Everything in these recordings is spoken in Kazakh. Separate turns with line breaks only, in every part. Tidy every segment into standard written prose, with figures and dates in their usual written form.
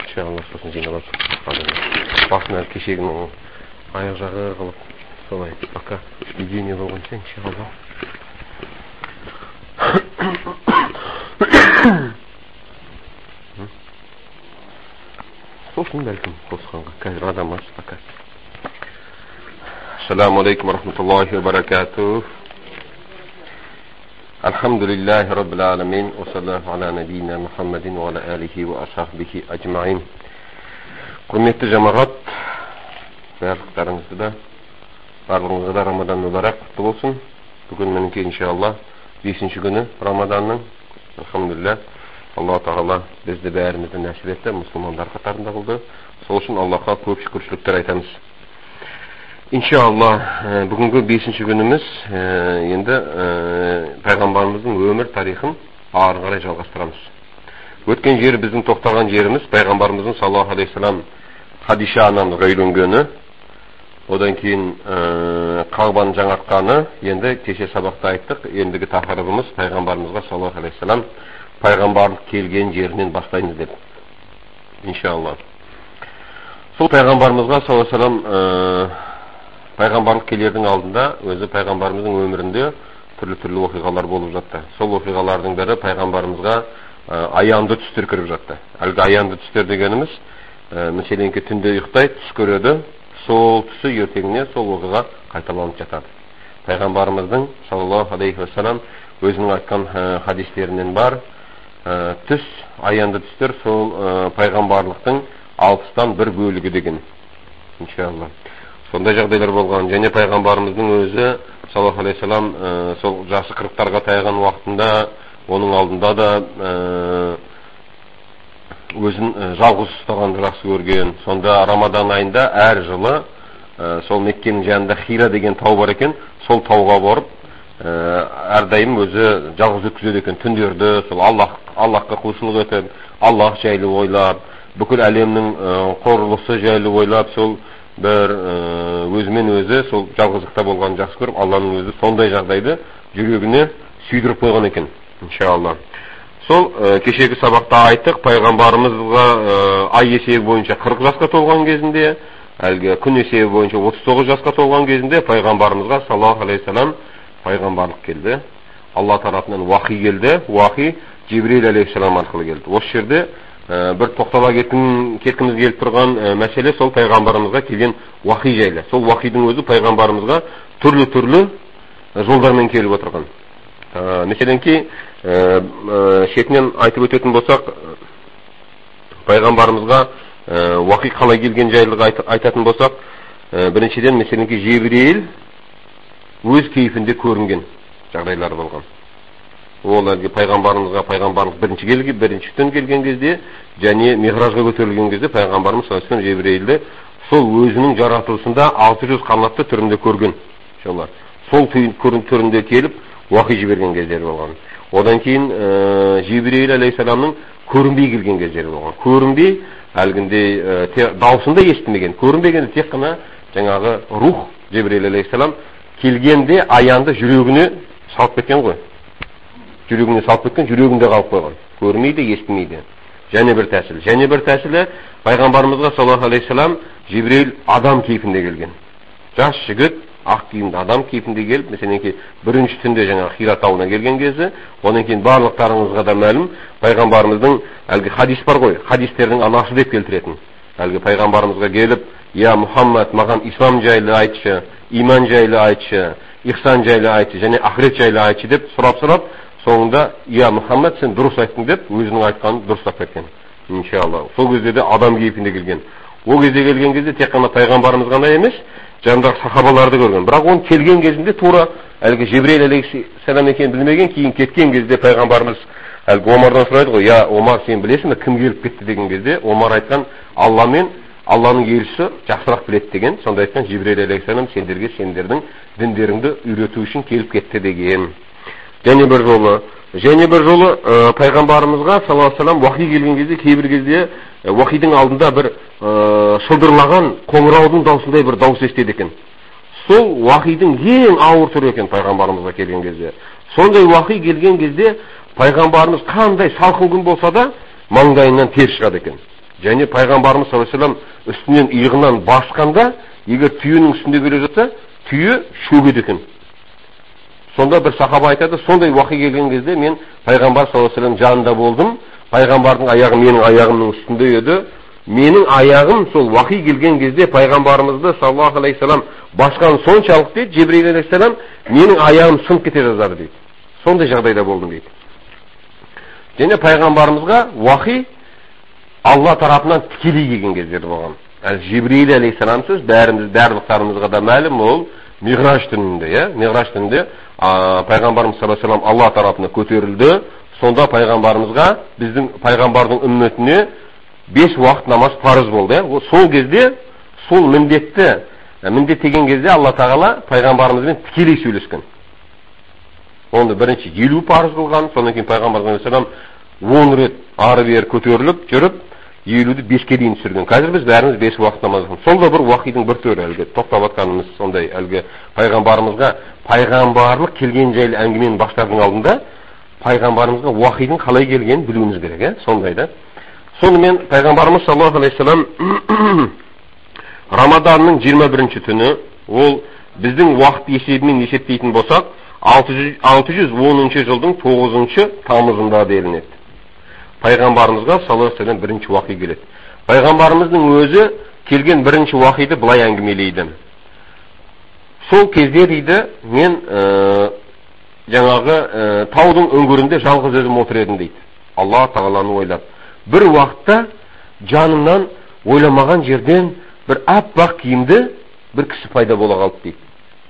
иншалла сосын жиналып басына кешегінің аяқ жағы қылып солай пока едине болғанша иншалла. Сосын бәлкім қосқанға қазір адам аз пока. Ассаламу алейкум ва рахматуллахи ва баракатух. Алхамдулиллахи раббил аламин ва саллаллаху аля набийина Мухаммадин ва аля алихи ва асхабихи аджмаин. Құрметті жамағат, барлықтарыңызда Рамадан мүбәрәк құтты болсын. Бүгін мінекей иншалла 5-ші күні Рамаданның. Алхамдулилlah. Алла Тағала бізді бәрімізді нәсіп етті, мұсылмандар қатарында қылды. Сол үшін Аллаға көп шүкіршіліктер айтамыз. Иншалла, бүгінгі 5-ші күніміз енді пайғамбарымыздың өмір тарихын ары қарай жалғастырамыз. Өткен жері біздің тоқтаған жеріміз пайғамбарымыздың саллаллаху алейхи вассалам Хадиша анамызға үйленгені, одан кейін Қағбаны жаңартқаны, енді кеше сабақта айттық. Ендігі тақырыбымыз пайғамбарымызға саллаллаху алейхи вассалам пайғамбарлық келген жерінен бастаймыз деп. Иншалла. Сол пайғамбарымызға саллаллаху алейхи вассалам пайғамбарлық келердің алдында өзі пайғамбарымыздың өмірінде түрлі оқиғалар болып жатты. Сол оқиғалардың бірі пайғамбарымызға аянды түстер кіріп жатты. Әлгі аянды түстер дегеніміз мәселенке түнде ұйықтайды, түс көреді, сол түсі ертеңіне сол оқиға қайталанып жатады. Пайғамбарымыздың саллаллаху алейхи вассалам өзінің айтқан хадистерінен бар, түс, аянды түстер сол пайғамбарлықтың 60-тан бір бөлігі деген. Иншалла. Сондай жағдайлар болған. Және пайғамбарымыздың өзі саллаллаху алейхи вассалам сол жасы 40-тарға таяған уақытында оның алдында да өзін жалғыз ұстағанды жақсы көрген. Сонда Рамадан айында әр жылы сол Меккенің жанында Хира деген тау бар екен, сол тауға барып әрдайым өзі жалғыз өткізеді екен. Түндерді сол Аллахқа құлшылық етіп, Аллах жайлы ойлап, бүкіл әлемнің құрылысы жайлы ойлап, сол бір өзімен өзі сол жалғыздықта болғанын жақсы көріп, Алланың өзі сондай жағдайды жүрегіне сүйдіріп қойған екен. Иншалла. Сол кешегі сабақта айттық, пайғамбарымызға ай есебі бойынша 40 жасқа толған кезінде, әлгі күн есебі бойынша 39 жасқа толған кезінде пайғамбарымызға саллаллаху алейхи вассалам пайғамбарлық келді. Алла тарапынан уахи келді. Уахи Жибрил алейхиссалам арқылы келді. Осы жерде бір тоқтала кеткіміз келіп тұрған мәселе сол пайғамбарымызға келген уахи жайлы. Сол уахидің өзі пайғамбарымызға түрлі жолдармен келіп отырған. Мәселенке шетінен айтып өтетін болсақ, пайғамбарымызға уахи қалай келген жайлығы айтатын болсақ, біріншіден мәселенке Жибрил өз кейфінде көрінген жағдайлар болған. Ол әлгі пайғамбарымызға пайғамбарлық бірінші түн келген кезде, және Миғражға көтерілген кезде пайғамбарымыз саллаллаху алейхи вассалам Жибрилді сол өзінің жаратылысында 600 қанатты түрінде көрген. Сол түрінде келіп уахи жіберген кездері болған. Одан кейін Жибрил алейхиссаламның көрінбей келген кездері болған. Көрінбей, әлгінде даусында естімеген. Көрінбегенде тек қана жаңағы рух Жибрил алейхиссалам келгенде аянды жүрегіне салып кеткен ғой. Жүрегіне салып кеткен, жүрегінде қалып қойған. Көрмейді, естімейді. Және бір тәсілі пайғамбарымызға саллаллаху алейхи вассалам Жибрил адам кейпінде келген. Жас жігіт ақ киімді адам кейпінде келіп, мәселенке бірінші түнде жаңағы Хира тауына келген кезде, одан кейін барлықтарыңызға да мәлім, пайғамбарымыздың әлгі хадис бар ғой, хадистердің анасы деп келтіретін. Әлгі пайғамбарымызға келіп, «Я Мұхаммад, маған ислам жайлы айтшы, иман жайлы айтшы, ихсан жайлы айтшы, және ахирет жайлы айтшы» деп сұрап, соңында «Я Мұхаммад, сен дұрыс айттың» деп өзінің айтқанын дұрыстап кеткен. Иншалла. Сол кезде де адам кейпінде келген. Ол кезде келген кезде тек қана пайғамбарымыз ғана емес, жанындағы сахабаларды көрген. Бірақ он келген кезінде тура әлгі Жибрил алейхиссалам екенін білмеген, кейін кеткен кезде пайғамбарымыз әлгі Омардан сұрайды ғой, «Я Омар, сен білесің бе, кім келіп кетті?» деген кезде, Омар айтқан, «Алла мен Алланың елшісі жақсырақ біледі» деген. Сонда айтқан Жибрил алейхиссалам сендерге сендердің діндеріңді үйрету үшін келіп кетті деген. Және бір жолы пайғамбарымызға саллаллаху алейхи вассалам уахи келген кезде, кейбір кезде уахидың алдында бір шылдырлаған қоңыраудың даусындай бір дауыс естеді екен. Сол уахидың ең ауыр түрі екен пайғамбарымызға келген кезде. Сондай уахи келген кезде пайғамбарымыз қандай салқын күн болса да маңдайынан тер шығады екен. Және пайғамбарымыз саллаллаху алейхи вассалам үстінен иығынан басқанда, егер түйенің үстінде келе жатса, түйе шөгеді екен. Сонда бір сахаба айтады, сондай уақи келген кезде мен пайғамбар саллаллаху алейхи вассалам жанында болдым. Пайғамбардың аяғы менің аяғымның үстінде еді. Менің аяғым сол уақи келген кезде пайғамбарымызды саллаллаху алейхи вассалам басқан соншалық дейді, Жебрейіл алейхиссалам менің аяғым сынып кете жаздады дейді. Сондай жағдайда болдым дейді. Және пайғамбарымызға уақи Алла тарапынан тікелей келген кездер болған. Жебрейіл алейхиссалам сөз барлықтарымызға да мәлім, ол Миғраж түнінде, Миғраж түнінде пайғамбарымыз саллаллаху алейхи вассалам Алла тарапына көтерілді. Сонда пайғамбарымызға, біздің пайғамбардың үмметіне 5 уақыт намаз парыз болды. Сол кезде, сол міндеттеген кезде Алла тағала пайғамбарымызбен тікелей сөйлескен. Оны бірінші 50 парыз қылған, содан кейін пайғамбар саллаллаху алейхи вассалам 10 рет ары бері көтеріліп жүріп, 50-ді 5-ке дейін түсірген. Қазір біз бәріміз 5 уақыт намаз қылмыз. Сол да бір уақидың бір түрі, әлгі тоқтап атқанымыз сондай, әлгі пайғамбарымызға пайғамбарлық келген жайлы әңгіменің баштардың алдында пайғамбарымызға уақидың қалай келгенін білуіміз керек, сондай да. Сонымен пайғамбарымыз саллаллаху алейхи вассалам Рамаданның 21-ші түні, ол біздің уақыт есебімен есептейтін болсақ, 610 жылдың 9-шы тамызында делінеді. Пайғамбарымызға саллаллаху алейхи вассалам бірінші уақи келеді. Пайғамбарымыздың өзі келген бірінші уақиды былай әңгімелейді. Сол кезде дейді, мен жаңағы таудың өңгірінде жалғыз өзім отыр едім дейді. Алла тағаланы ойлап. Бір уақытта жанымнан ойламаған жерден бір аппақ киімді бір кісі пайда бола қалды дейді.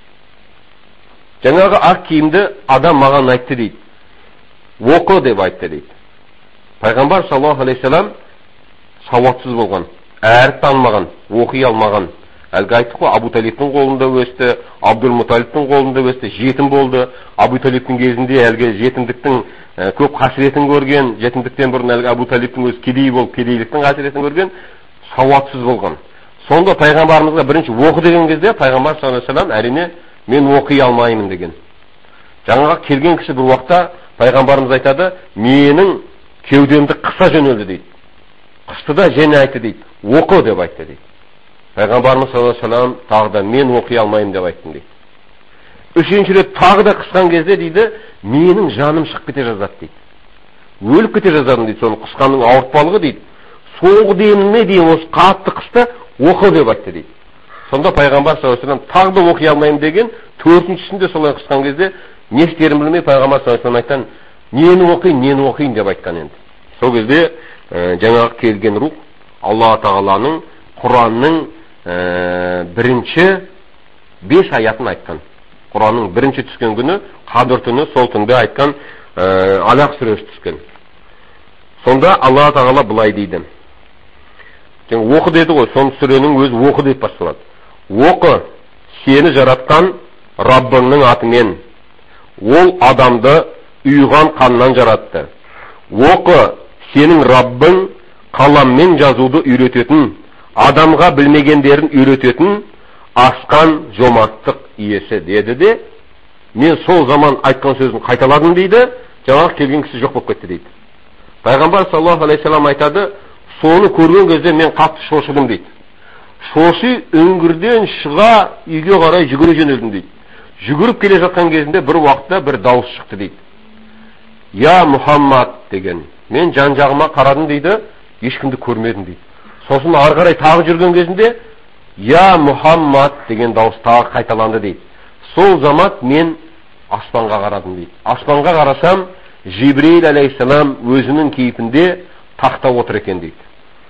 Жаңағы ақ киімді адам маған айтты дейді. Оқы деп айтты дейді. Пайғамбар саллаллаху алейхи вассалам сауатсыз болған, әріп танымаған, оқи алмаған. Әлгі айттық қой, Абу Талибтің қолында өсті, Абдул-Муталибтің қолында өсті, жетім болды. Абу Талибтің кезінде әлгі жетімдіктің көп қасіретін көрген, жетімдіктен бұрын әлгі Абу Талибтің өзі кедей болып, кедейліктің қасіретін көрген, сауатсыз болған. Сонда пайғамбарымызға бірінші оқы деген кезде пайғамбар саллаллаху алейхи вассалам әрине мен оқи алмаймын деген. Жаңаға келген кісі бір уақытта пайғамбарымыз айтады, менің кеудемді қыса жөнелді дейді. Қысты да және айтты дейді. Оқы деп айтты дейді. Пайғамбарымыз саллаллаху алейхи вассалам тағы да мен оқи алмаймын деп айттым дейді. Үшінші рет тағы да қысқан кезде дейді, менің жаным шығып кете жаздады дейді. Өліп кете жаздадым дейді. Соны қысқанның ауыртпалығы дейді. Соңғы деміне дейін осы қатты қысты, оқы деп айтты дейді. Сонда пайғамбар саллаллаху алейхи вассалам тағы да оқи алмаймын деген, төртіншісінде солай қысқан кезде не істерін білмей пайғамбар саллаллаху алейхи вассалам айтқан, нені оқиын деп айтқан енді. Сол кезде жаңағы келген рух Алла тағаланың Құранның бірінші 5 аятын айтқан. Құранның бірінші түскен күні, Қадыр түні, сол түнде айтқан Алақ сүресі түскен. Сонда Алла тағала былай дейді. Оқы деді ғой, соның сүренің өзі оқы деп басталады. Оқы, сені жаратқан Раббыңның атымен. Ол адамды ұйыған қаннан жаратты. Оқы, сенің Раббың қаламмен жазуды үйрететін, адамға білмегендерін үйрететін асқан жомарттық иесі деді де, мен сол заман айтқан сөзін қайталадым дейді, жаңағы келген кісі жоқ болып кетті дейді. Пайғамбар саллаллаху алейхи вассалам айтады, соны көрген кезде мен қатты шошыдым дейді. Шоши үңгірден шыға үйге қарай жүгіре жөнелдім дейді. Жүгіріп келе жатқан кезінде бір уақытта бір дауыс шықты дейді. Я Мұхаммад деген. Мен жан жағыма қарадым дейді, ешкімді көрмедім дейді. Сосын ары қарай тағы жүрген кезінде Я Мұхаммад деген дауыс тағы қайталанды дейді. Сол замат мен аспанға қарадым дейді. Аспанға қарасам, Жибрейіл алейхиссалам өзінің кейпінде тақта отыр екен дейді.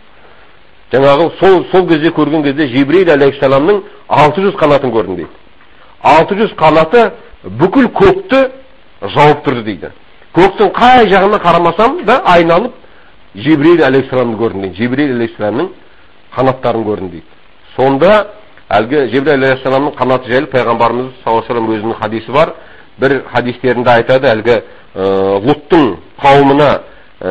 Жаңағы сол кезде көрген кезде Жибрейіл алейхиссаламның 600 қанатын көрдім дейді. 600 қанаты бүкіл көкті жауып тұрды дейді. Көктің қай жағына қарамасам да айналып Жибрейіл алейхиссаламды көрдім дейді. Жибрейіл алейхиссаламның қанаттарын көрдім дейді. Сонда әлгі Жибрейіл алейхиссаламның қанаты жайлы пайғамбарымыз саллаллаху алейхи вассалам өзінің хадисі бар. Бір хадистерінде айтады, әлгі Луттың қауымына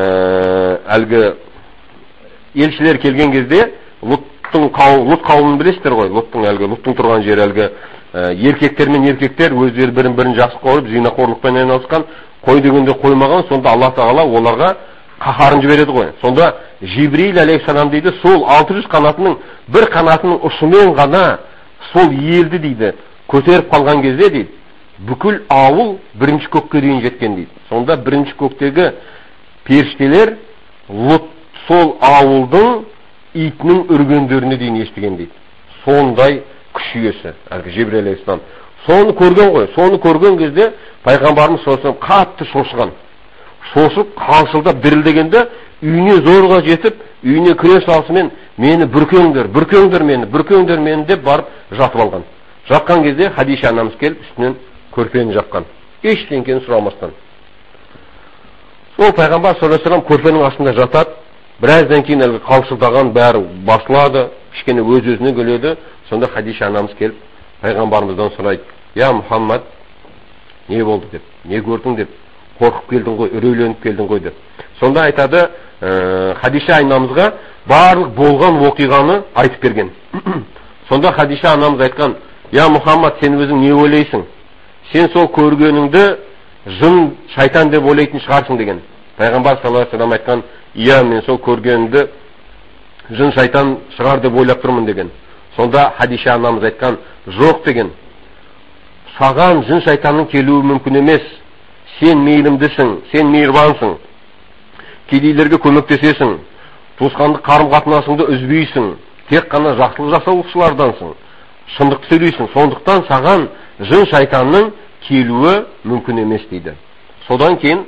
әлгі елшілер келген кезде Лут қауымын білесіздер ғой. Луттың тұрған жері әлгі еркектер мен еркектер өздері бірін жақсы көріп, зинақорлықпен айналысқан, қой дегенде қоймаған. Сонда Алла тағала оларға қаһарын жібереді ғой. Сонда Жибрил алейхиссалам дейді, сол 600 қанатының бір қанатының ұшымен ғана сол елді дейді көтеріп қалған кезде дейді, бүкіл ауыл бірінші көкке дейін жеткен дейді. Сонда бірінші көктегі періштелер Лұт сол ауылдың итінің үргендеріне дейін естіген дейді. Сондай күш иесі әлгі Жибрил алейхиссалам. Соны көрген ғой. Соны көрген кезде пайғамбарымыз саллаллаху алейхи қатты шошыған. Шошып, қалшылдап дірілдегенде үйіне зорға жетіп, үйіне кіре салысымен мені бүркеңдер мені деп барып жатып алған. Жатқан кезде Хадиша анамыз келіп үстінен көрпені жапқан. Ештеңкені сұрамастан. Сол пайғамбар саллаллаху алейхи вассалам көрпенің астында жатады. Біраздан кейін әлгі қалшылдаған бәрі басылады, кішкене өз-өзіне келеді. Сонда Хадиша анамыз келіп пайғамбарымыздан сұрайды: "Я Мұхаммад, не болды?" деп. "Не көрдің?" деп. "Қорқып келдің ғой, үрейленіп келдің ғой" деп. Сонда айтады, Хадиша анамызға барлық болған оқиғаны айтып берген. Сонда Хадиша анамыз айтқан: "Я Мұхаммад, сен өзің не ойлайсың? Сен сол көргеніңді жын, шайтан деп ойлайтын шығарсың" деген. Пайғамбар саллаллаху алейхи вассалам айтқан: "Иә, мен сол көргенімді жын, шайтан шығар деп ойлап тұрмын" деген. Сонда Хадиша анамыз айтқан: "Жоқ" деген. "Саған жын, шайтанның келуі мүмкін емес. Сен мейірімдісің, сен мейірбансың. Кедейлерге көмектесесің. Туысқандық қарым-қатынасыңды үзбейсің. Тек қана жақсылық жасаушылардансың. Шындықты сөйлейсің. Сондықтан саған жын, шайтанның келуі мүмкін емес" дейді. Содан кейін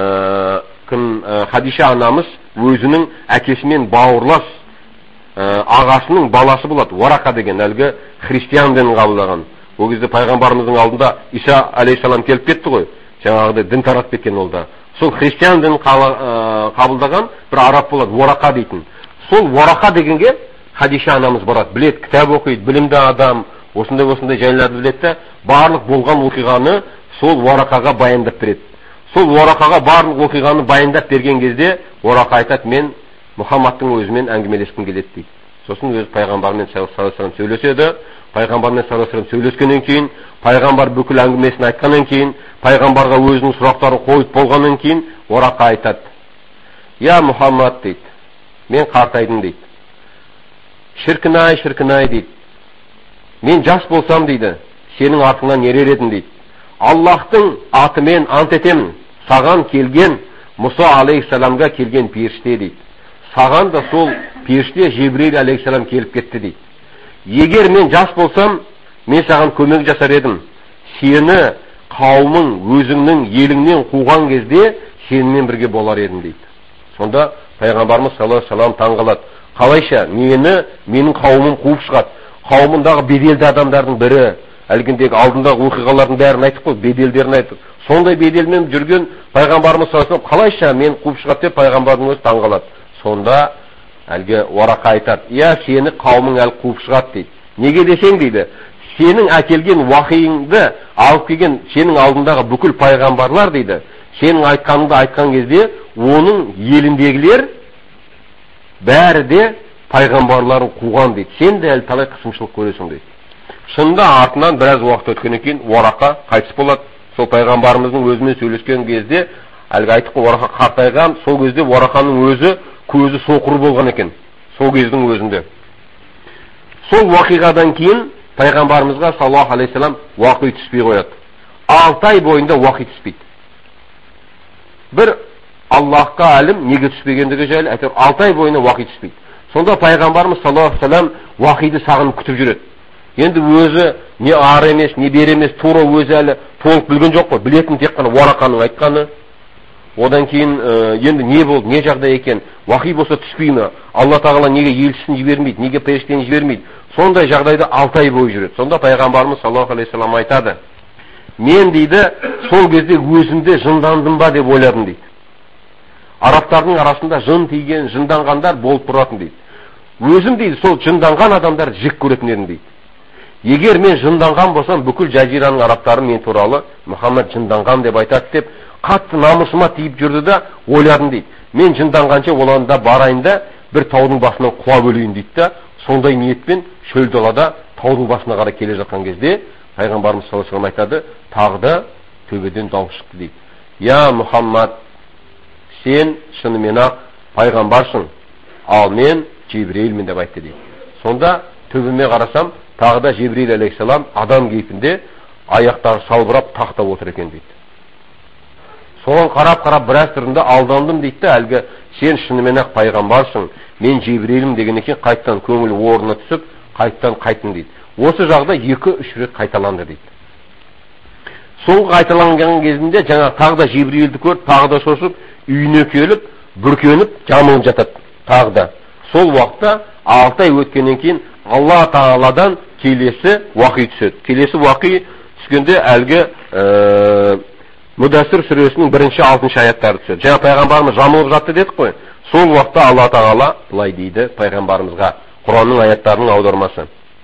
Хадиша анамыз өзінің әкесімен бауырлас ағасының баласы болады, Уарақа деген, әлгі христиан дінін қабылдаған. Ол кезде пайғамбарымыздың алдында Иса алейхиссалам келіп кетті ғой. Жаңағыдай дін таратып кеткен ол да. Сол христиан дінін қабылдаған бір араб болады, Уарақа дейтін. Сол Уарақа дегенге Хадиша анамыз барады, білет, кітап оқиды, білімді адам, осындай жайларды білетті, барлық болған оқиғаны сол Уарақаға баяндап береді. Сол Уарақаға барлық оқиғаны баяндап берген кезде Уарақа айтады: "Мен Мұхаммадтың өзімен әңгімелескім келеді" дейді. Сосын өзі пайғамбармен саллаллаху алейхи вассалам сөйлеседі. Пайғамбармен саллаллаху алейхи вассалам сөйлескеннен кейін, пайғамбар бүкіл әңгімесін айтқаннан кейін, пайғамбарға өзінің сұрақтарын қойып болғаннан кейін, Уарақа айтады: "Я Мұхаммад" дейді, "мен қартайдым" дейді. "Шіркін-ай" дейді. "Мен жас болсам" дейді, "сенің артыңнан ерер едім" дейді. "Аллахтың атымен ант етемін, саған келген Мұса алейхиссаламға келген періште" дейді. "Саған да сол періште Жибрил алейхиссалам келіп кетті" дейді. "Егер мен жас болсам, мен саған көмек жасар едім. Сені қауымың өзіңнің еліңнен қуған кезде сенімен бірге болар едім" дейді. Сонда пайғамбарымыз саллаллаху алейхи вассалам таңғалады. Қалайша менің қауымым қуып шығады? Қауымындағы беделді адамдардың бірі, әлгіндегі алдындағы оқиғалардың бәрін айтып қой, беделдерін айтып. Сондай беделмен жүрген пайғамбарымыз саллаллаху алейхи вассалам қалайша мен қуып шығады деп пайғамбардың өзі таңғалады. Сонда әлгі Уарақа айтады: "Иә, сені қауымың әлі қуып шығады" дейді. "Неге десең" дейді, "сенің әкелген уахиыңды алып келген сенің алдындағы бүкіл пайғамбарлар" дейді, "сенің айтқаныңды айтқан кезде оның еліндегілер бәрі де пайғамбарларын қуған" дейді. "Сен де әлі талай қысымшылық көресің" дейді. Шынында артынан біраз уақыт өткеннен кейін Уарақа қайтыс болады. Сол пайғамбарымыздың өзімен сөйлескен кезде әлгі айтып қой, Уарақа қартайған. Сол кезде Уарақаның өзі көзі соқыр болған екен. Сол кездің өзінде. Сол уақиғадан кейін пайғамбарымызға саллаллаху алейхи вассалам уақи түспей қояды. 6 ай бойында уақи түспейді. Бір Аллахқа әлім неге түспегендігі жайлы әйтеуір 6 ай бойына уақи түспейді. Сонда пайғамбарымыз саллаллаху алейхи вассалам уақиды сағынып күтіп жүреді. Енді өзі не ар емес, не бер емес, тура өзі әлі толық білген жоқ қой. Білетін тек қана Уарақаның айтқаны. Одан кейін енді не болды, не жағдай екен, уақи болса түспей ме? Алла тағала неге елшісін жібермейді, неге періштені жібермейді? Сондай жағдайда 6 ай бойы жүреді. Сонда пайғамбарымыз саллаллаху алейхи вассалам айтады: "Мен" дейді, "сол кезде өзімде жындандым ба деп ойладым" дейді. Арабтардың арасында жын тиген, жынданғандар болып тұратын дейді. "Өзім" дейді, "сол жынданған адамдар жек көретін едім" дейді. "Егер мен жынданған болсам, бүкіл жазираның арабтары мен туралы Мұхаммад жынданған деп айтады" деп қатты намысыма тиіп жүрді да ойладым дейді. "Мен жынданғанша оларында барайын да бір таудың басынан құлап өлейін" дейді да, сондай ниетпен шөл далада таудың басына қарай келе жатқан кезде пайғамбарымыз саллаллаху алейхи вассалам айтады, тағы да төбеден дауыс шықты дейді: "Я Мұхаммад, сен шынымен-ақ пайғамбарсың, ал мен Жибрилмін деп айтты дейді. Сонда төбеме қарасам, тағы да Жибрил алейхиссалам адам кейпінде аяқтары салбырап тақтап отыр екен дейді. Соған қарап біраз тұрында алдандым дейді, әлгі сен шынымен-ақ пайғамбарсың, мен Жибрилмін дегеннен кейін қайттан көңіл орнына түсіп, қайттың дейді. Осы жағда 2-3 рет қайталанды дейді. Соңғы қайталанған кезінде жаңа тағы да Жибрилді көріп, тағы да шошып, үйіне келіп, бүркеніп, жамылып жатады. Тағы да. Сол уақытта 6 ай өткеннен кейін Алла Тағаладан келесі уақи түседі. Келесі уақи түскенде әлгі Мүдәссір сүресінің 1-6 аяттары түседі. Жаңа пайғамбарымыз жамылып жатты дедік қой. Сол уақытта Алла Тағала былай дейді пайғамбарымызға, Құранның аяттарының аудармасы.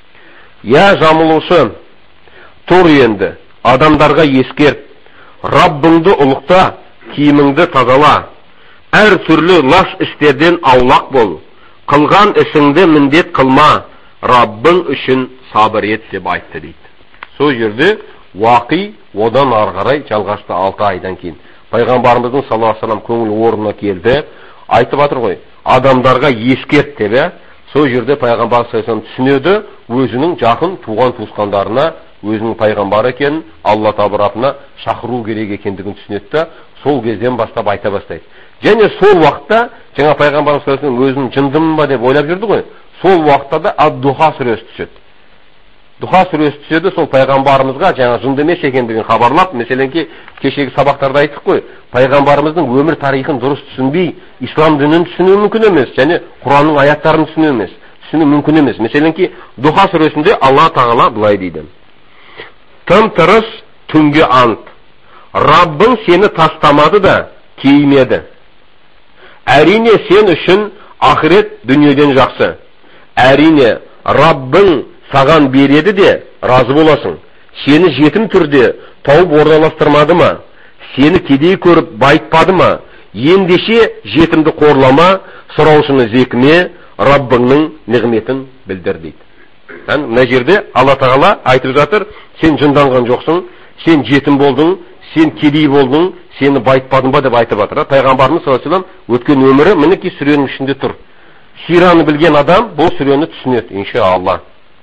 Я жамылушы, тұр енді, адамдарға ескерт, Раббыңды ұлықта, киіміңді тазала, әр түрлі лас істерден аулақ бол, қылған ісіңді міндет қылма, Раббың үшін сабыр ет деп айтты дейді. Сол жерде уақи одан арғарай жалғасты 6 айдан кейін. Пайғамбарымыздың саллаллаху алейхи ва саллям көңіл орнына келді, айтып жатыр ғой, адамдарға ескерт деп. Сол жерде пайғамбар саллаллаху алейхи ва саллям түсінеді, өзінің жақын туған туысқандарына өзінің пайғамбар екенін, Алла табарапына шақыру керек екендігін түсінеді. Сол кезден бастап айта бастайды. Және сол уақытта жаңа пайғамбар саллаллаху алейхи ва саллям өзінің жындымын ба деп ойлап жүрді ғой. Сол уақытта да Ад-Духа сүресі түседі. Духа сүресі түседі, сол пайғамбарымызға жаңа жынды емес екендігін хабарлап, мәселенке кешегі сабақтарда айттық қой, пайғамбарымыздың өмір тарихын дұрыс түсінбей, ислам дінін түсіну мүмкін емес, және Құранның аяттарын түсіну мүмкін емес. Мәселенке Духа сүресінде Алла Тағала былай дейді. Тым тырыс түнге ант, Раббың сені тастамады да кеймеді. Әрине сен үшін ақырет дүниеден жақсы. Әрине Раббың саған береді де разы боласың. Сені жетім түрде тауып орналастырмады ма? Сені кедей көріп байытпады ма? Ендеше жетімді қорлама, сұраушыны зекіме, Раббыңның нығметін білдір дейді. Мына жерде Алла Тағала айтып жатыр, сен жынданған жоқсың, сен жетім болдың, сен кедей болдың, сені байытпадың ба деп айтып жатыр. Пайғамбарымыз саллаллаху алейхи ва саллям өткен өмірі мінекей сүренің ішінде тұр. Сираны білген адам бұл сүрені түсінеді, иншалла.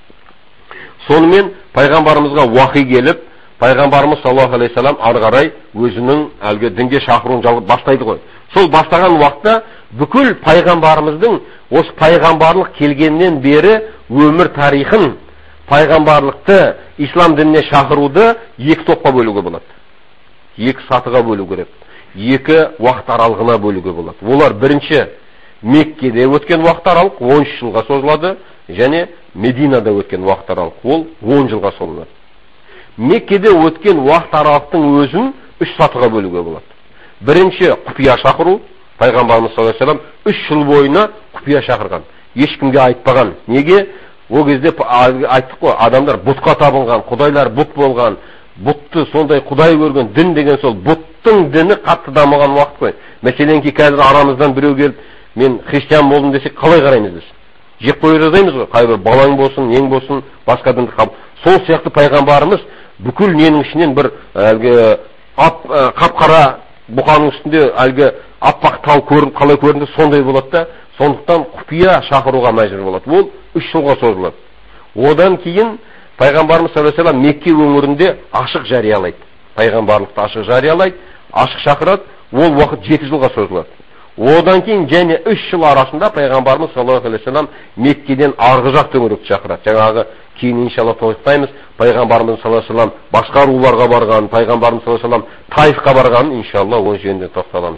Сонымен пайғамбарымызға уақи келіп, пайғамбарымыз саллаллаху алейхи ва саллям ары қарай өзінің әлгі дінге шақыруын жалғап бастайды ғой. Сол бастаған уақытта бүкіл пайғамбарымыздың осы пайғамбарлық келгеннен бері өмір тарихын, пайғамбарлықты, ислам дініне шақыруды 2 топқа бөлуге болады. 2 сатыға бөлу керек. 2 уақыт аралығына бөлуге болады. Олар бірінші Меккеде өткен уақыт аралық 13 жылға созылады, және Мединада өткен уақыт аралық ол 10 жылға созылады. Меккеде өткен уақыт аралықтың өзін 3 сатыға бөлуге болады. Бірінші құпия шақыру, пайғамбарымыз саллаллаху алейхи ва саллям 3 жыл бойына құпия шақырған, ешкімге айтпаған. Неге? Ол кезде айттық қой, адамдар бұтқа табынған, құдайлар бұт болған, бұтты сондай құдай көрген, дін деген сол бұттың діні қатты дамыған уақыт қой. Мәселенке қазір арамыздан біреу келіп, мен христиан болдым десек, қалай қараймыз біз? Жек қоя жазаймыз ғой, қай бір балаң болсын, нең болсын, басқа дінді қабыл. Сол сияқты пайғамбарымыз бүкіл ненің ішінен бір әлгі қап-қара бұқаның үстінде әлгі аппақ тал қалай көрінді, сондай болады да, сондықтан құпия шақыруға мәжбүр болады. Ол 3 жылға созылады. Одан кейін пайғамбарымыз саллаллаху алейхи ва саллям Мекке өңірінде ашық жариялайды. Пайғамбарлықты ашық жариялайды, ашық шақырады. Ол уақыт 7 жылға созылады. Одан кейін және 3 жыл арасында пайғамбарымыз саллаллаху алейхи ва саллям Меккеден арғы жақ төңіректі шақырады. Жаңағы кейін иншалла тоқтаймыз, пайғамбарымыз саллаллаху алейхи ва саллям басқа руларға барған, пайғамбарымыз саллаллаху алейхи ва саллям Таифқа барған, иншалла ол жерінде тоқталамыз.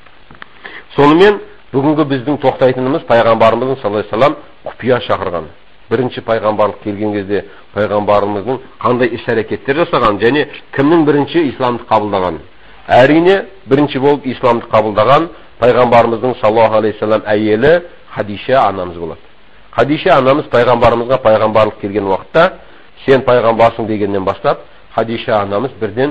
Сонымен бүгінгі біздің тоқтайтынымыз пайғамбарымыздың саллаллаху алейхи ва саллям құпия шақырған. Бірінші пайғамбарлық келген кезде пайғамбарымыздың қандай іс-әрекеттер жасаған және кімнің бірінші исламды қабылдаған. Әрине бірінші болып исламды қабылдаған пайғамбарымыздың саллаллаху алейхи ва саллям әйелі Хадиша анамыз болады. Хадиша анамыз пайғамбарымызға пайғамбарлық келген уақытта сен пайғамбарсың дегеннен бастап Хадиша анамыз бірден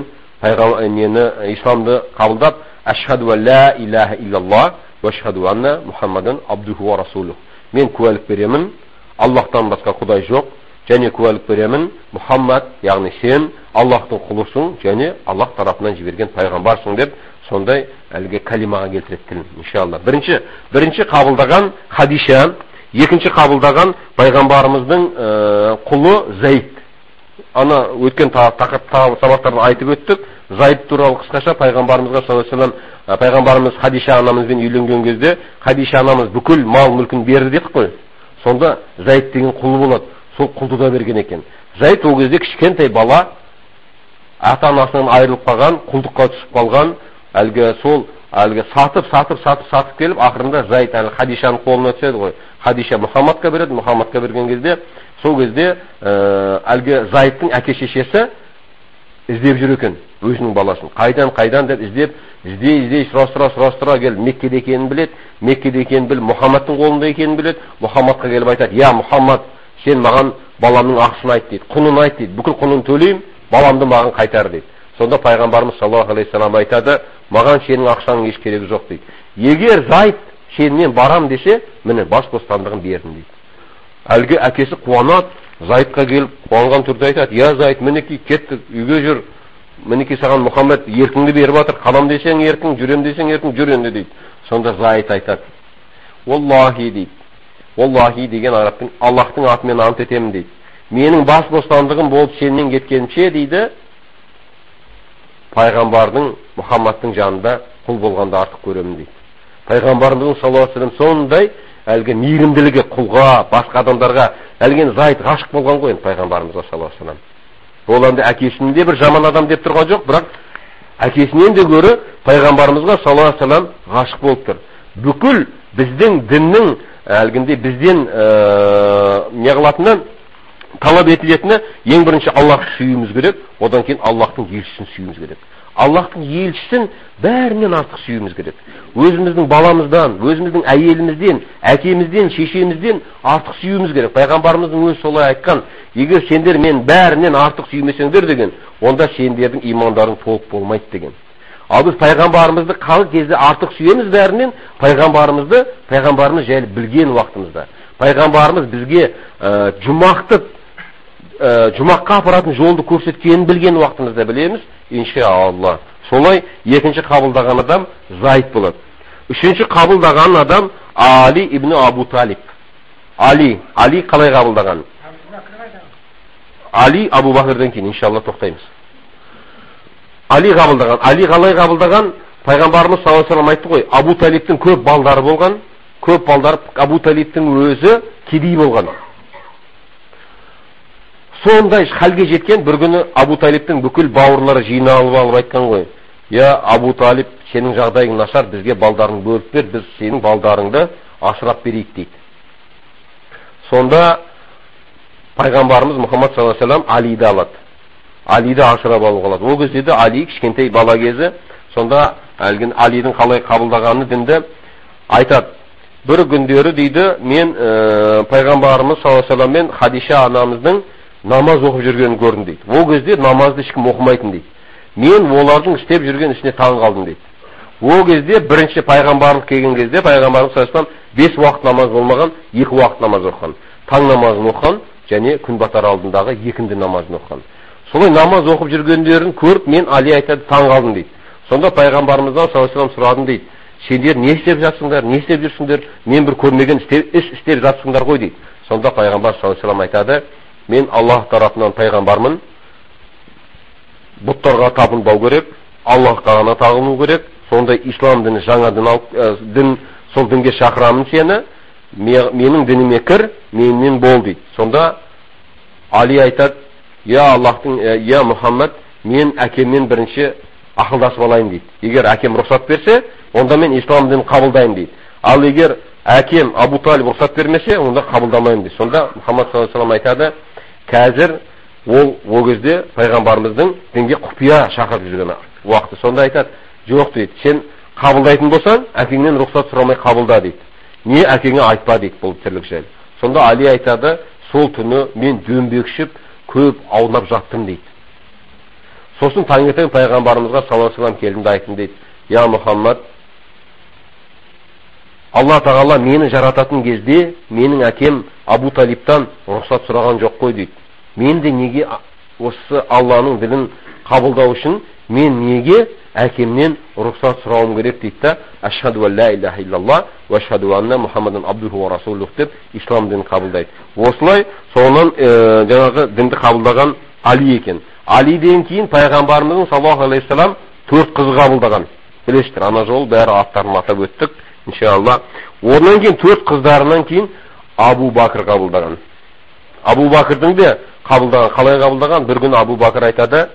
исламды қабылдап ашхаду ла илаха иллаллах ва ашхаду анна Мухаммадан абдуху ва расулух. Мен куәлік беремін, Аллахтан басқа құдай жоқ, және куәлік беремін, Мұхаммад, яғни сен Аллахтың құлысың және Аллах тарапынан жіберген пайғамбарсың деп сондай әлгі калимаға келтіреді тілін, иншалла. Бірінші қабылдаған Хадиша, екінші қабылдаған пайғамбарымыздың құлы Зайд. Ана өткен сабақтарда айтып өттік. Зайд туралы қысқаша пайғамбарымызға саллаллаху алейхи ва саллям, пайғамбарымыз Хадиша анамызбен үйленген кезде Хадиша анамыз бүкіл мал мүлкін берді дедік қой. Сонда Зайд деген құл болады. Сол құлды да берген екен. Зайд ол кезде кішкентай бала, ата-анасынан айырылып қалған, құлдыққа түсіп қалған, әлгі сатып келіп, ақырында Зайд Хадишаның қолына түседі ғой. Хадиша Мұхаммадқа береді, Мұхаммадқа берген кезде, сол кезде әлгі Зайдтың әке шешесі іздеп жүр екен өзінің баласын. Қайдан деп іздей сұрастыра келіп, Меккеде екенін біледі, Мұхаммадтың қолында екенін біледі. Мұхаммадқа келіп айтады: "Я Мұхаммад, сен маған баламның ақысын айт" дейді, құнын айт дейді, бүкіл құнын төлеймін, баламды маған қайтар дейді. Сонда пайғамбарымыз саллаллаху алейхи ва саллям айтады: "Маған сенің ақшаның еш керегі жоқ" дейді. "Егер Зайд сенен барам десе, міне бас бостандығын бердім" дейді. Әлгі әкесі қуанады, Зайдқа келіп қуанған түрде айтады: "Я Зайд, мінекей кеттік, үйге жүр. Мінекей саған Мұхаммед еркіңді беріп жатыр. Қалам десең еркің, жүрем десең еркің, жүр енді" дейді. Сонда Зайд айтады: "Аллахи" дейді. Аллахи деген арабтың Аллахтың атымен ант етемін дейді. "Менің бас бостандығым болып сенен кеткенше" дейді, пайғамбардың Мұхаммадтың жанында құл болғанда артық көремін дейді. Пайғамбарымыздың саллаллаху алейхи ва саллям сондай әлгі мейірімділігі құлға, басқа адамдарға, әлген Зайд ғашық болған ғой пайғамбарымызға саллаллаху алейхи ва саллям. Ол енді әкесінің де бір жаман адам деп тұрған жоқ, бірақ әкесінен де гөрі пайғамбарымызға саллаллаху алейхи ва саллям ғашық болып тұр. Бүкіл біздің діннің әлгінде бізден не қылатыны, талап етілетіні ең бірінші Аллахты сүюіміз керек, одан кейін Аллахтың елшісін сүюіміз керек. Аллахтың елшісін бәрінен артық сүюіміз керек. Өзіміздің баламыздан, өзіміздің әйелімізден, әкемізден, шешемізден артық сүюіміз керек. Пайғамбарымыздың өзі солай айтқан: "Егер сендер мен бәрінен артық сүймесеңдер" деген, онда сендердің имандарың толық болмайды деген. Ал біз пайғамбарымызды қай кезде артық сүйеміз бәрінен? Пайғамбарымыз жайлы білген уақытымызда. Пайғамбарымыз бізге жұмаққа апаратын жолды көрсеткенін білген уақытымызда білеміз, иншалла. Солай екінші қабылдаған адам Зайд болады. Үшінші қабылдаған адам Али ибн Абу Талиб. Али қалай қабылдаған? Али Абу Бакрдан кейін, иншалла, тоқтаймыз. Али қабылдаған. Али қалай қабылдаған? Пайғамбарымыз саллаллаху алейхи ва саллям айтты ғой, Абу Талибтің көп балдары болған, Абу Талибтің өзі кедей болған. Сондай халге жеткен бір күні Абу Талибтің бүкіл бауырлары жиналып алып айтқан ғой: "Я Абу Талиб, сенің жағдайың нашар, бізге балдарың бөліп бер, біз сенің балдарыңды асырап берейік" дейді. Сонда пайғамбарымыз Мұхаммад саллаллаху алейхи ва саллям Алиді алады. Алиді асырап алып қалады. Ол кезде де Али кішкентай бала кезі. Сонда Алидің қалай қабылдағаны дінді айтады. Бір күндері дейді, мен пайғамбарымыз саллаллаху алейхи ва саллям мен Хадиша анамыздың намаз оқып жүргенін көрдім дейді. Ол кезде намазды ешкім оқымайтын дейді. Мен олардың істеп жүрген ісіне таң қалдым дейді. Ол кезде бірінші пайғамбарлық келген кезде пайғамбарымыз саллаллаху алейхи ва саллям 5 уақыт намаз болмаған, 2 уақыт намаз оқыған. Таң намазын оқыған және күн батар алдындағы екінді намазын оқыған. Солай намаз оқып жүргендерін көріп, мен Али айтады, таң қалдым дейді. Сонда пайғамбарымыздан саллаллаху алейхи ва саллям сұрадым дейді: "Сендер не істеп жатсыңдар, не істеп жүрсіңдер? Мен бір көрмеген іс істеп жатсыңдар ғой" дейді. Сонда пайғамбар саллаллаху алейхи ва саллям айтады: "Мен Аллах тарапынан пайғамбармын. Бұттарға табынбау керек, Аллахқа ғана табыну керек. Сондай ислам діні жаңа дін, сол дінге шақырамын сені. Менің дініме кір, менен бол" дейді. Сонда Али айтады: "Я Мұхаммад, мен әкеммен бірінші ақылдасып алайын" дейді. "Егер әкем рұқсат берсе, онда мен ислам дінін қабылдаймын" дейді. "Ал егер әкем Абу Талиб рұқсат бермесе, онда қабылдамаймын" дейді. Сонда Мұхаммад саллаллаху алейхи ва саллям айтады: "Қазір ол кезде пайғамбарымыздың дінге құпия шақырып жүрген уақыты." Сонда айтады: "Жоқ" дейді, "сен қабылдайтын болсаң, әкеңнен рұқсат сұрамай қабылда" дейді. "Не әкеңе айтпа" дейді, бұл тірлік жайлы. Сонда Али айтады: "Сол түні мен дөңбекшіп көп аунап жаттым" дейді. Сосын таңертең пайғамбарымызға саллаллаху алейхи ва саллям келдім де айттым дейді: "Я Мұхаммад, Алла тағала мені жарататын кезде менің әкем Абу Талибтан рұқсат сұраған жоқ қой" дейді. "Мен де неге осы Алланың дінін қабылдау үшін мен неге әкемнен рұқсат сұрауым керек дейді да, ашхаду ан ла илаха иллаллах ва ашхаду анна Мухаммадан абдуху ва расулух деп ислам дінін қабылдайды. Осылай соңынан жаңағы дінді қабылдаған Али екен. Алиден кейін пайғамбарымыздың саллаллаху алейхи ва саллям 4 қыз қабылдаған. Білесіздер, ана жол бәрі аттарын атап өттік, иншалла. Онан кейін 4 қыздарынан кейін Абу Бакр қабылдаған. Абу Бакрдың да қабылдаған, қалай қабылдаған? Bir күн Абу Бакр айтады,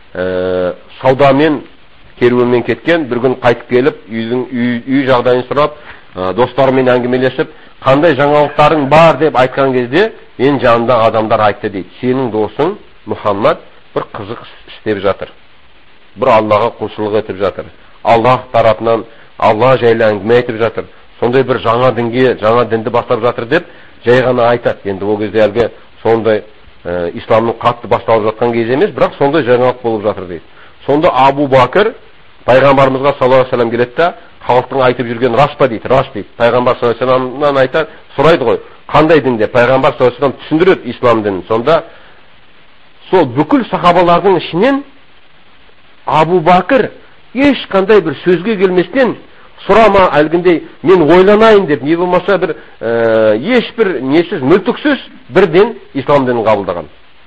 саудамен керуенмен кеткен, bir күн қайтып келіп, үй жағдайын сұрап, достарымен әңгімелесіп, қандай жаңалықтарың бар деп айтқан кезде, мен жанымдағы адамдар айтты дейді. Сенің досың Мұхаммад бір қызық істеп жатыр. Бір Аллаға құлшылық етіп жатыр. Аллах тарапынан Алла жайлы әңгіме айтып жатыр. Сондай бір жаңа дінді бастап жатыр деп жай ғана айтады. Енді ол кезде әлгі сондай исламның қатты басталып жатқан кез емес, бірақ сондай жаңалық болып жатыр дейді. Сонда Абу Бакр пайғамбарымызға саллаллаху алейхи ва саллям келеді да, халықтың айтып жүрген рас па дейді, рас дейді. Пайғамбар саллаллаху алейхи ва саллямнан айтады, сұрайды ғой, қандай дін деп. Пайғамбар саллаллаху алейхи ва саллям түсіндіреді ислам дінін. Сонда сол бүкіл сахабалардың ішінен Абу Бакр ешқандай бір сөзге келместен, сұрама әлгіндей мен ойланайын деп, не болмаса бір ешбір несіз, мүлтіксіз бірден ислам дінін қабылдаған.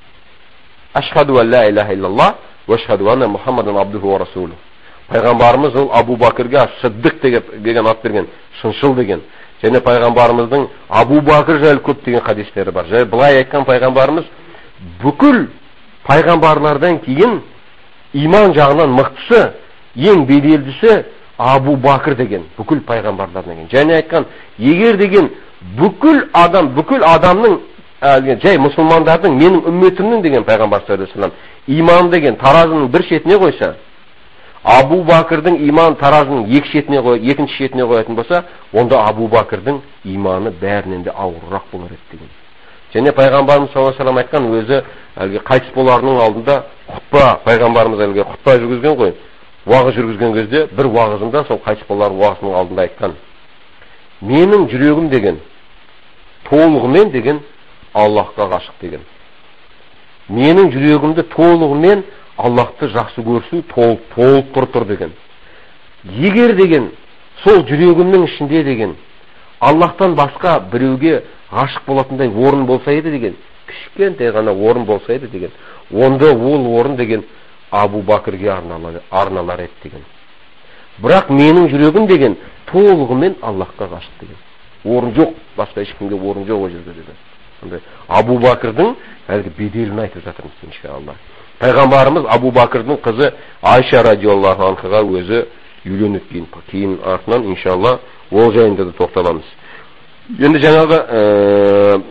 Ашхаду ан ла илаха иллаллах ва ашхаду анна Мухаммадан абдуху ва расулух. Пайғамбарымыз ол Абу Бакрға Сиддиқ деген ат берген, шыншыл деген. Және пайғамбарымыздың Абу Бакр жайлы көп деген хадистері бар. Және былай айтқан пайғамбарымыз бүкіл пайғамбарлардан кейін иман жағынан мықтысы, ең беделдісі Абу Бакр деген, бүкіл пайғамбарлардан кейін. Және айтқан, егер деген бүкіл адамның, жай мұсылмандардың, менің үмметімнің деген пайғамбар саллаллаху алейхи ва саллям, иман деген таразының бір шетіне қойса, Абу Бакрдың иман таразының екінші шетіне қоятын болса, онда Абу Бакрдың иманы бәрінен де ауырырақ болар еді деген. Және пайғамбарымыз саллаллаху алейхи ва саллям айтқан, өзі әлгі қайтыс боларының алдында құтпа, пайғамбарымыз әлгі құтпа жүргізген ғой, уағыз жүргізген кезде, бір уағызында сол қайтыс болар уағызының алдында айтқан, менің жүрегім деген толығымен деген Аллахқа ғашық деген. Менің жүрегімді толығымен Аллахты жақсы көрсу толып тұр деген. Егер деген сол жүрегімнің ішінде деген Аллахтан басқа біреуге ғашық болатындай орын болса еді деген, кішкентай ғана орын болса еді деген, онда ол орын деген Абу Бакрге арналар еді деген. Бірақ менің жүрегім деген толығымен Аллахқа ғашық деген. Орын жоқ, басқа ешкімге орын жоқ о жерде деген. Абу Бакрдың әлгі беделін айтып жатырмыз иншалла. Пайғамбарымыз Абу Бакрдың қызы Айша радиаллаху анхаға өзі үйленіп кейін артынан иншалла ол жайында да тоқталамыз. Енді жаңағы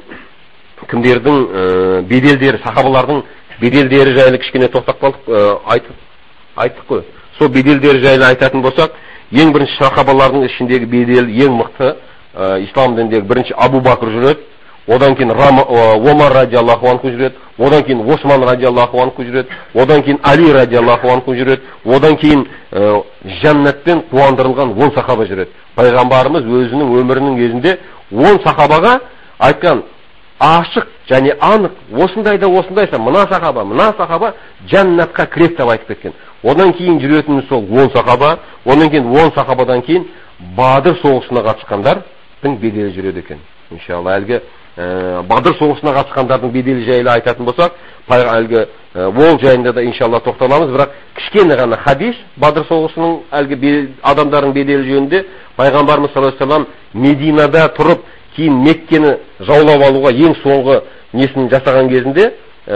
кімдердің беделдері, сахабалардың беделдері жайлы кішкене тоқтап қалдық, айттық қой. Сол беделдері жайлы айтатын болсақ, ең бірінші сахабалардың ішіндегі бедел ең мықты ислам дініндегі бірінші Абу Бакр жүреді, одан кейін Омар радиаллаху анху жүреді, одан кейін Осман радиаллаху анху жүреді, одан кейін Али радиаллаху анху жүреді, одан кейін жәннатпен қуандырылған 10 сахаба жүреді. Пайғамбарымыз өзінің өмірінің кезінде 10 сахабаға айтқан, ашық және анық, осындай да осындайса, мына сахаба жәннатқа кіреді деп айтып кеткен. Одан кейін жүретіні сол 10 сахаба, одан кейін 10 сахабадан кейін Бадыр соғысына қатысқандардың беделі жүреді екен. Иншалла, әлгі Бадыр соғысына қатысқандардың беделі жайлы айтатын болсақ, әлгі ол жайында да иншалла тоқталамыз, бірақ кішкене ғана хадис Бадыр соғысының әлгі адамдардың беделі жөнінде пайғамбарымыз саллаллаху алейхи ва саллям Мединада тұрып, кейін Меккені жаулап алуға ең соңғы несін жасаған кезінде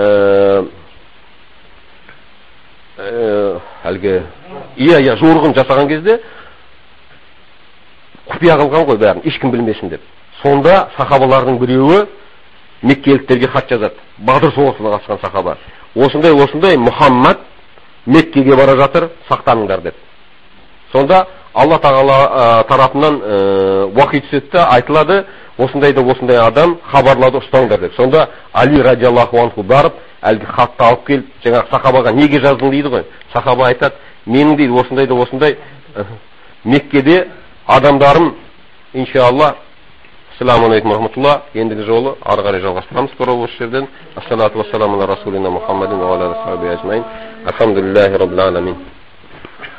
әлгі жорығын жасаған кезде құпия қылған ғой бәрін, ешкім білмесін деп. Сонда сахабалардың біреуі меккеліктерге хат жазады. Бадыр соғысына қатысқан сахаба. Осындай Мұхаммад Меккеге бара жатыр, сақтаныңдар деп. Сонда Алла Тағала тарапынан уақи түседі, айтылады, осындай адам хабарлады, ұстаңдар деп. Сонда Али радиаллаху анху барып, әлгі хатты алып келіп, жаңағы сахабаға неге жаздың дейді ғой. Сахаба айтады, менің дейді осындай Меккеде адамдарым, иншалла, ассаламу алейкум рахматулла, ендігі жолы ары қарай жалғастырамыз осы жерден. Ассалату вассаламу ала расулина Мұхаммадин ва аля асхабихи ажмаин. Алхамдулиллахи раббил аламин.